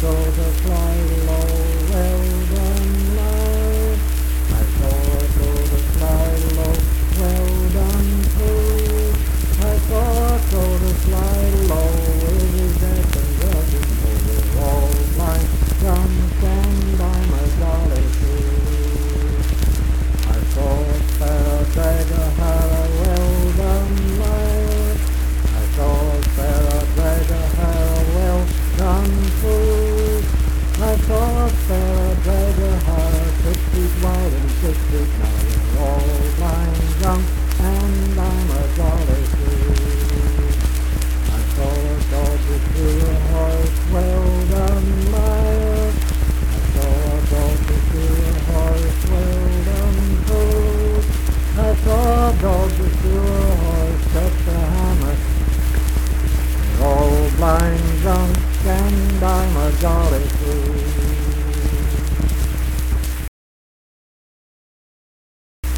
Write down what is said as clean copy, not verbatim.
soldier fly low, well done, lad. I saw a soldier fly low, well done, too. I saw a soldier fly low, with his head and rushing over all blind. Come stand by my jolly crew. I saw a sparrow drag a harrow, well done, lad. I saw a sparrow drag a harrow, well done, too. I saw a sparrow drag a harrow, 6 feet wide and 6 feet high. We're all blind drunk, and I'm a jolly crew. I saw a soldier through a horse, well done, lad. I saw a soldier through a horse, well done, too. I saw a soldier through a horse, touch the hammer. We're all blind drunk, and I'm a jolly fool.